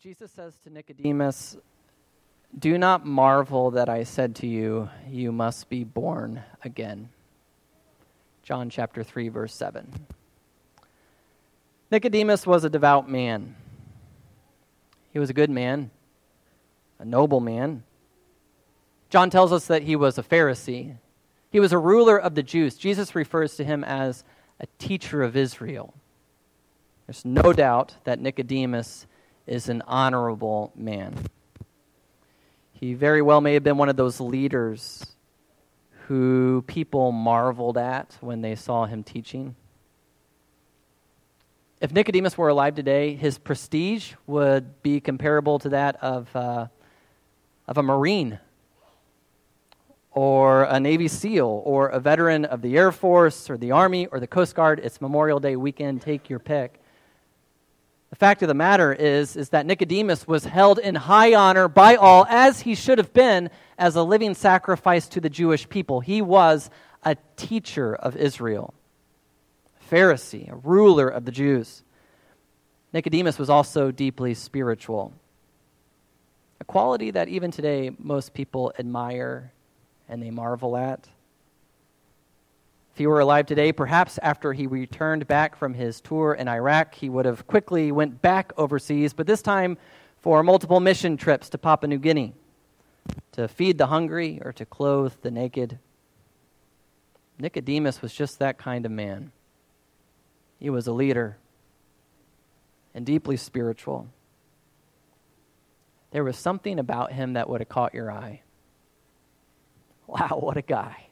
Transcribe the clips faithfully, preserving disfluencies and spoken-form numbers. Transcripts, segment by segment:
Jesus says to Nicodemus, "Do not marvel that I said to you, you must be born again." John chapter three, verse seven. Nicodemus was a devout man. He was a good man, a noble man. John tells us that he was a Pharisee. He was a ruler of the Jews. Jesus refers to him as a teacher of Israel. There's no doubt that Nicodemus is an honorable man. He very well may have been one of those leaders who people marveled at when they saw him teaching. If Nicodemus were alive today, his prestige would be comparable to that of, uh, of a Marine or a Navy SEAL or a veteran of the Air Force or the Army or the Coast Guard. It's Memorial Day weekend, take your pick. The fact of the matter is, is that Nicodemus was held in high honor by all, as he should have been, as a living sacrifice to the Jewish people. He was a teacher of Israel, a Pharisee, a ruler of the Jews. Nicodemus was also deeply spiritual, a quality that even today most people admire and they marvel at. If he were alive today, perhaps after he returned back from his tour in Iraq, he would have quickly went back overseas, but this time for multiple mission trips to Papua New Guinea, to feed the hungry or to clothe the naked. Nicodemus was just that kind of man. He was a leader and deeply spiritual. There was something about him that would have caught your eye. Wow, what a guy.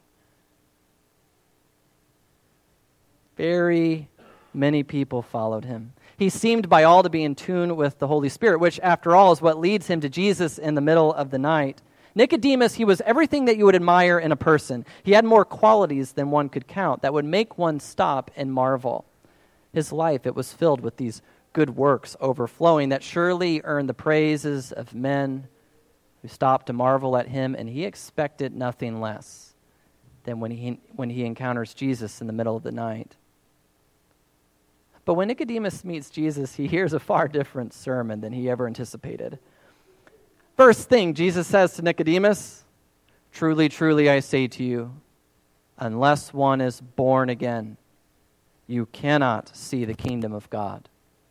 Very many people followed him. He seemed by all to be in tune with the Holy Spirit, which after all is what leads him to Jesus in the middle of the night. Nicodemus, he was everything that you would admire in a person. He had more qualities than one could count that would make one stop and marvel. His life, it was filled with these good works overflowing that surely earned the praises of men who stopped to marvel at him, and he expected nothing less than when he when he encounters Jesus in the middle of the night. But when Nicodemus meets Jesus, he hears a far different sermon than he ever anticipated. First thing Jesus says to Nicodemus, "Truly, truly, I say to you, unless one is born again, you cannot see the kingdom of God."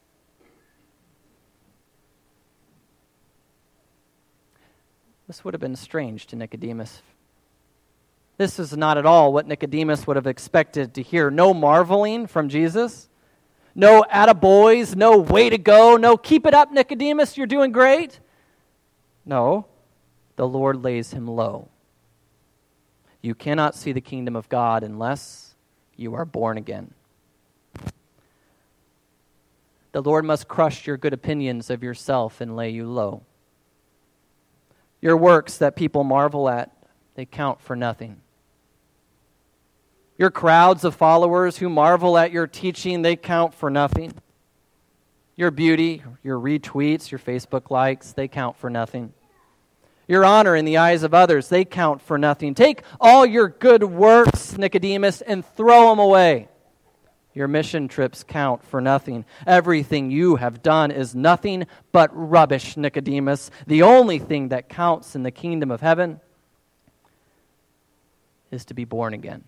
This would have been strange to Nicodemus. This is not at all what Nicodemus would have expected to hear. No marveling from Jesus. No attaboys, no way to go, no keep it up, Nicodemus, you're doing great. No, the Lord lays him low. You cannot see the kingdom of God unless you are born again. The Lord must crush your good opinions of yourself and lay you low. Your works that people marvel at, they count for nothing. Your crowds of followers who marvel at your teaching, they count for nothing. Your beauty, your retweets, your Facebook likes, they count for nothing. Your honor in the eyes of others, they count for nothing. Take all your good works, Nicodemus, and throw them away. Your mission trips count for nothing. Everything you have done is nothing but rubbish, Nicodemus. The only thing that counts in the kingdom of heaven is to be born again.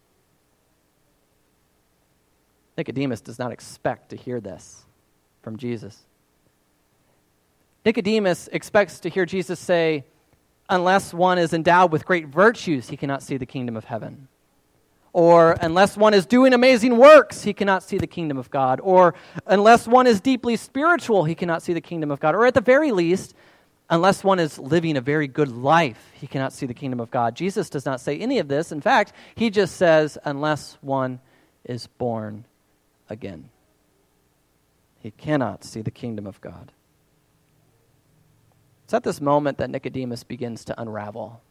Nicodemus does not expect to hear this from Jesus. Nicodemus expects to hear Jesus say, unless one is endowed with great virtues, he cannot see the kingdom of heaven. Or unless one is doing amazing works, he cannot see the kingdom of God. Or unless one is deeply spiritual, he cannot see the kingdom of God. Or at the very least, unless one is living a very good life, he cannot see the kingdom of God. Jesus does not say any of this. In fact, he just says, unless one is born again, he cannot see the kingdom of God. It's at this moment that Nicodemus begins to unravel.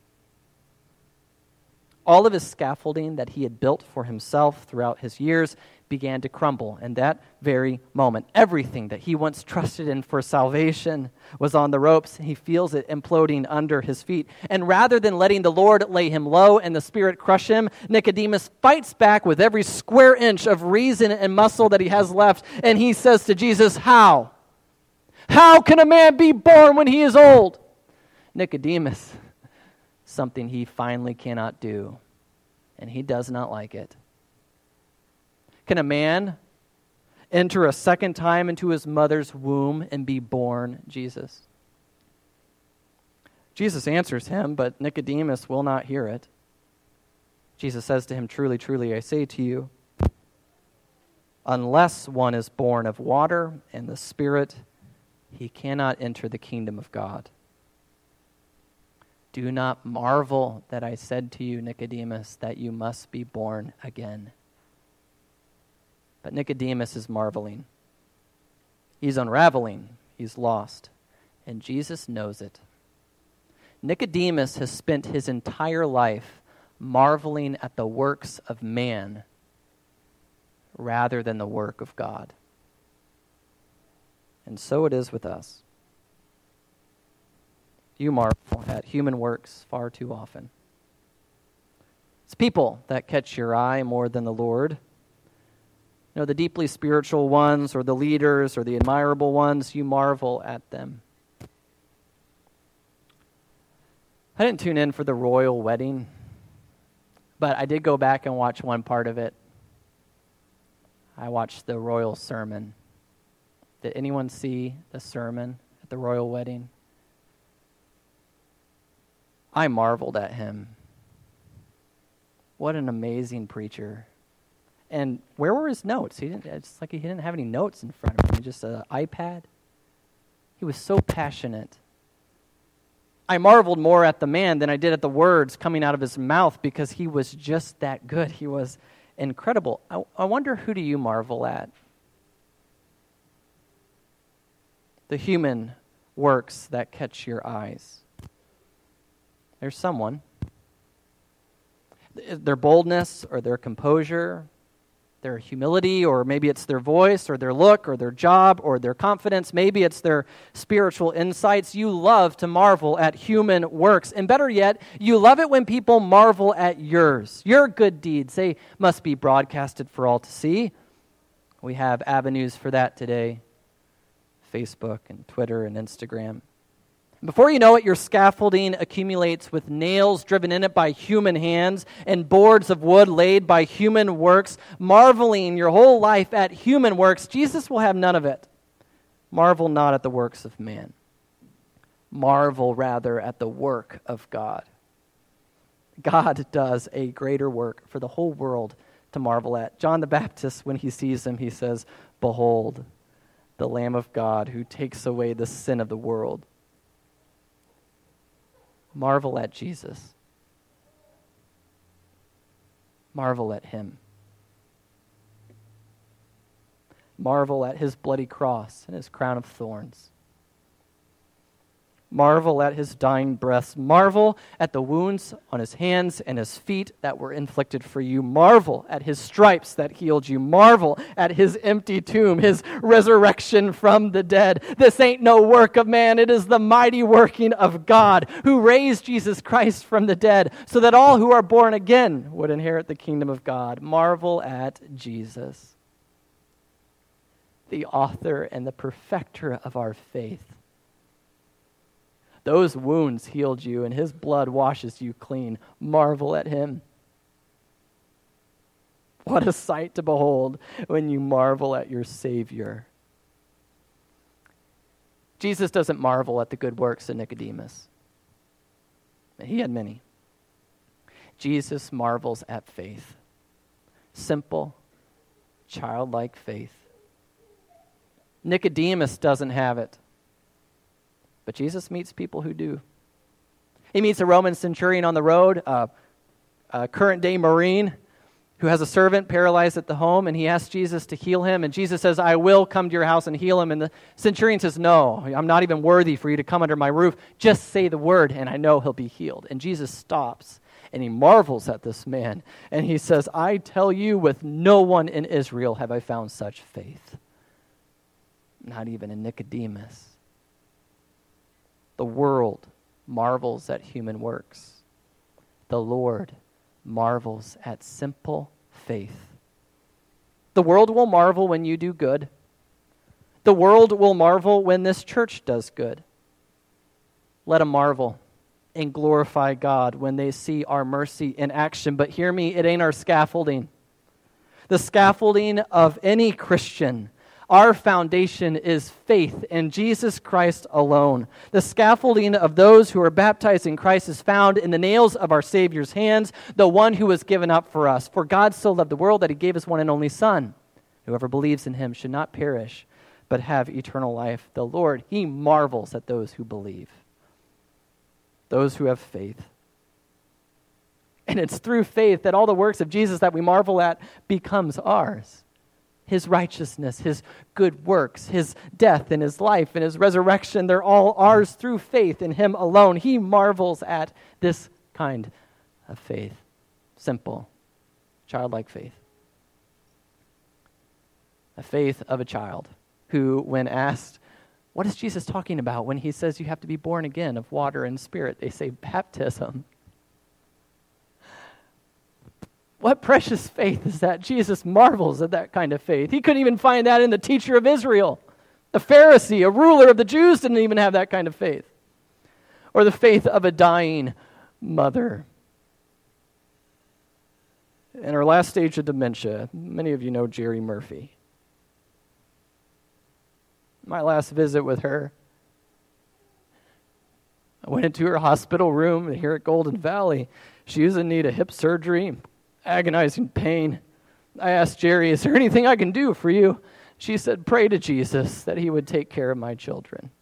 All of his scaffolding that he had built for himself throughout his years began to crumble in that very moment. Everything that he once trusted in for salvation was on the ropes. He feels it imploding under his feet. And rather than letting the Lord lay him low and the Spirit crush him, Nicodemus fights back with every square inch of reason and muscle that he has left. And he says to Jesus, "How? How can a man be born when he is old? Nicodemus, something he finally cannot do, and he does not like it. Can a man enter a second time into his mother's womb and be born? Jesus. Jesus answers him, but Nicodemus will not hear it. Jesus says to him, truly, truly, I say to you, unless one is born of water and the Spirit, he cannot enter the kingdom of God. Do not marvel that I said to you, Nicodemus, that you must be born again. But Nicodemus is marveling. He's unraveling. He's lost. And Jesus knows it. Nicodemus has spent his entire life marveling at the works of man rather than the work of God. And so it is with us. You marvel at human works far too often. It's people that catch your eye more than the Lord. You know, the deeply spiritual ones or the leaders or the admirable ones, you marvel at them. I didn't tune in for the royal wedding, but I did go back and watch one part of it. I watched the royal sermon. Did anyone see the sermon at the royal wedding? I marveled at him. What an amazing preacher. And where were his notes? He didn't. It's like he didn't have any notes in front of him. Just an iPad. He was so passionate. I marveled more at the man than I did at the words coming out of his mouth because he was just that good. He was incredible. I, I wonder, who do you marvel at? The human works that catch your eyes. There's someone. Their boldness or their composure, their humility, or maybe it's their voice or their look or their job or their confidence. Maybe it's their spiritual insights. You love to marvel at human works. And better yet, you love it when people marvel at yours. Your good deeds, they must be broadcasted for all to see. We have avenues for that today. Facebook and Twitter and Instagram. Before you know it, your scaffolding accumulates with nails driven in it by human hands and boards of wood laid by human works, marveling your whole life at human works. Jesus will have none of it. Marvel not at the works of man. Marvel rather at the work of God. God does a greater work for the whole world to marvel at. John the Baptist, when he sees him, he says, "Behold, the Lamb of God who takes away the sin of the world." Marvel at Jesus. Marvel at him. Marvel at his bloody cross and his crown of thorns. Marvel at his dying breaths. Marvel at the wounds on his hands and his feet that were inflicted for you. Marvel at his stripes that healed you. Marvel at his empty tomb, his resurrection from the dead. This ain't no work of man. It is the mighty working of God who raised Jesus Christ from the dead so that all who are born again would inherit the kingdom of God. Marvel at Jesus, the author and the perfecter of our faith. Those wounds healed you, and his blood washes you clean. Marvel at him. What a sight to behold when you marvel at your Savior. Jesus doesn't marvel at the good works of Nicodemus. He had many. Jesus marvels at faith. Simple, childlike faith. Nicodemus doesn't have it. But Jesus meets people who do. He meets a Roman centurion on the road, uh, a current-day Marine who has a servant paralyzed at the home, and he asks Jesus to heal him. And Jesus says, "I will come to your house and heal him." And the centurion says, "No, I'm not even worthy for you to come under my roof. Just say the word, and I know he'll be healed." And Jesus stops, and he marvels at this man. And he says, "I tell you, with no one in Israel have I found such faith." Not even in Nicodemus. The world marvels at human works. The Lord marvels at simple faith. The world will marvel when you do good. The world will marvel when this church does good. Let them marvel and glorify God when they see our mercy in action. But hear me, it ain't our scaffolding. The scaffolding of any Christian, our foundation is faith in Jesus Christ alone. The scaffolding of those who are baptized in Christ is found in the nails of our Savior's hands, the one who was given up for us. For God so loved the world that he gave his one and only Son. Whoever believes in him should not perish, but have eternal life. The Lord, he marvels at those who believe, those who have faith. And it's through faith that all the works of Jesus that we marvel at becomes ours. His righteousness, his good works, his death and his life and his resurrection, they're all ours through faith in him alone. He marvels at this kind of faith. Simple, childlike faith. A faith of a child who, when asked, what is Jesus talking about when he says you have to be born again of water and spirit? They say baptism. What precious faith is that? Jesus marvels at that kind of faith. He couldn't even find that in the teacher of Israel. The Pharisee, a ruler of the Jews, didn't even have that kind of faith. Or the faith of a dying mother. In her last stage of dementia, many of you know Jerry Murphy. My last visit with her, I went into her hospital room here at Golden Valley. She was in need of hip surgery, agonizing pain. I asked Jerry, is there anything I can do for you? She said, pray to Jesus that he would take care of my children.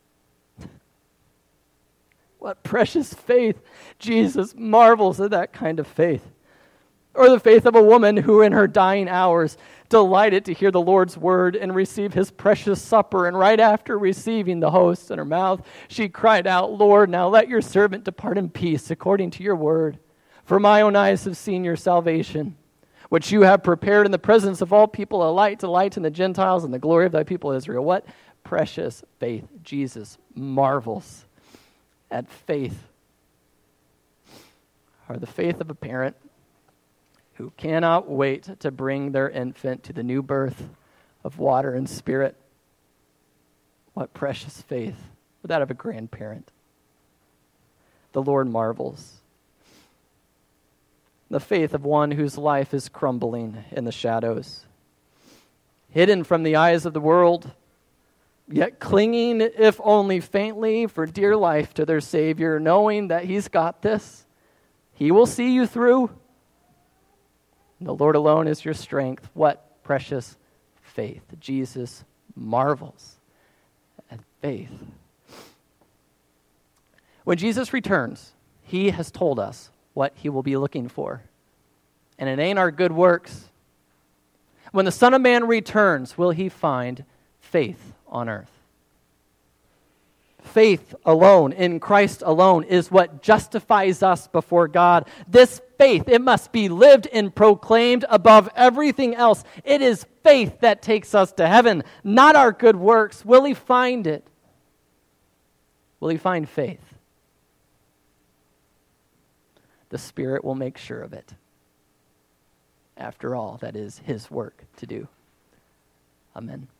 What precious faith. Jesus marvels at that kind of faith. Or the faith of a woman who in her dying hours delighted to hear the Lord's word and receive his precious supper. And right after receiving the host in her mouth, she cried out, Lord, now let your servant depart in peace according to your word. For my own eyes have seen your salvation, which you have prepared in the presence of all people, a light to lighten the Gentiles and the glory of thy people Israel. What precious faith. Jesus marvels at faith. Or the faith of a parent who cannot wait to bring their infant to the new birth of water and spirit. What precious faith. Or that of a grandparent. The Lord marvels. The faith of one whose life is crumbling in the shadows, hidden from the eyes of the world, yet clinging, if only faintly, for dear life to their Savior, knowing that he's got this. He will see you through. The Lord alone is your strength. What precious faith. Jesus marvels at faith. When Jesus returns, he has told us what he will be looking for. And it ain't our good works. When the Son of Man returns, will he find faith on earth? Faith alone, in Christ alone, is what justifies us before God. This faith, it must be lived and proclaimed above everything else. It is faith that takes us to heaven, not our good works. Will he find it? Will he find faith? The Spirit will make sure of it. After all, that is his work to do. Amen.